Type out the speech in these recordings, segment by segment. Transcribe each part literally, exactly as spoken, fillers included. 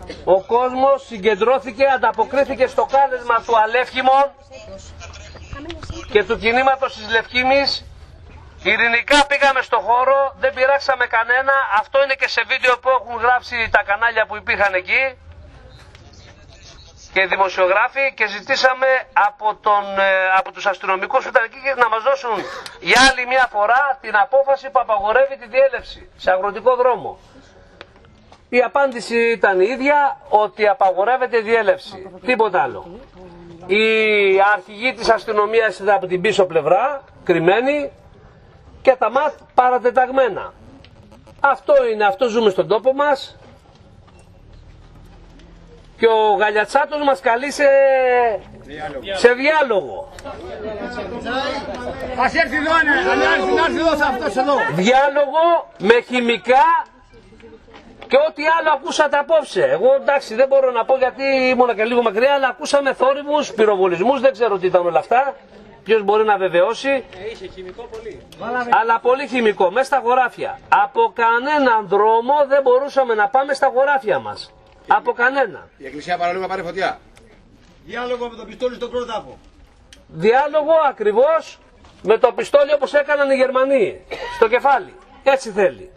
Ο κόσμος συγκεντρώθηκε, ανταποκρίθηκε στο κάλεσμα του Αλεύχημων και του κινήματος της Λευκήμης. Ειρηνικά πήγαμε στο χώρο, δεν πειράξαμε κανένα. Αυτό είναι και σε βίντεο που έχουν γράψει τα κανάλια που υπήρχαν εκεί και οι δημοσιογράφοι, και ζητήσαμε από, τον, από τους αστυνομικούς που ήταν εκεί να μας δώσουν για άλλη μια φορά την απόφαση που απαγορεύει τη διέλευση σε αγροτικό δρόμο. Η απάντηση ήταν η ίδια, ότι απαγορεύεται η διέλευση, τίποτα άλλο. Οι αρχηγοί της αστυνομίας ήταν από την πίσω πλευρά, κρυμμένοι, και τα ΜΑΤ παρατεταγμένα. Αυτό είναι, αυτό ζούμε στον τόπο μας. Και ο Γαλιατσάτος μας καλεί σε, σε διάλογο. Ας έρθει εδώ, να έρθει εδώ αυτός εδώ. Διάλογο με χημικά και ό,τι άλλο ακούσατε απόψε. Εγώ εντάξει δεν μπορώ να πω γιατί ήμουν και λίγο μακριά, αλλά ακούσαμε θόρυβους, πυροβολισμούς, δεν ξέρω τι ήταν όλα αυτά. Ποιος μπορεί να βεβαιώσει. Ε, είχε χημικό πολύ. Αλλά πολύ χημικό, μέσα στα χωράφια. Από κανέναν δρόμο δεν μπορούσαμε να πάμε στα χωράφια μας. Από κανένα. Η εκκλησία παραλίγο να πάρει φωτιά. Διάλογο με το πιστόλι στον κρόταφο. Διάλογο ακριβώς με το πιστόλι όπως έκαναν οι Γερμανοί. Στο κεφάλι. Έτσι θέλει.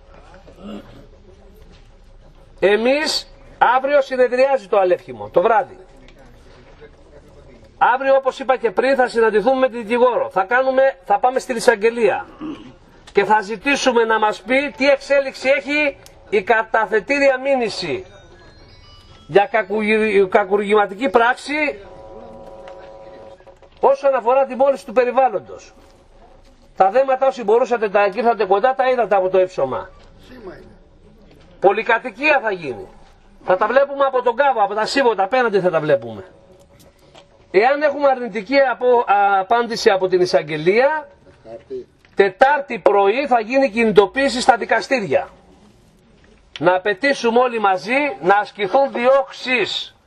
Εμείς αύριο συνεδριάζει το Αλεύχημο το βράδυ. Αύριο, όπως είπα και πριν, θα συναντηθούμε με την δικηγόρο. Θα, κάνουμε, θα πάμε στην εισαγγελία και θα ζητήσουμε να μας πει τι εξέλιξη έχει η καταθετήρια μήνυση για κακουργηματική πράξη όσον αφορά την πώληση του περιβάλλοντος. Τα δέματα όσοι μπορούσατε τα ήρθατε κοντά, τα είδατε από το ύψωμα. Πολυκατοικία θα γίνει. Θα τα βλέπουμε από τον κάβο, από τα σύμβοτα απέναντι θα τα βλέπουμε. Εάν έχουμε αρνητική απο, α, απάντηση από την εισαγγελία, Τετάρτη πρωί θα γίνει κινητοποίηση στα δικαστήρια. Να απαιτήσουμε όλοι μαζί να ασκηθούν διώξεις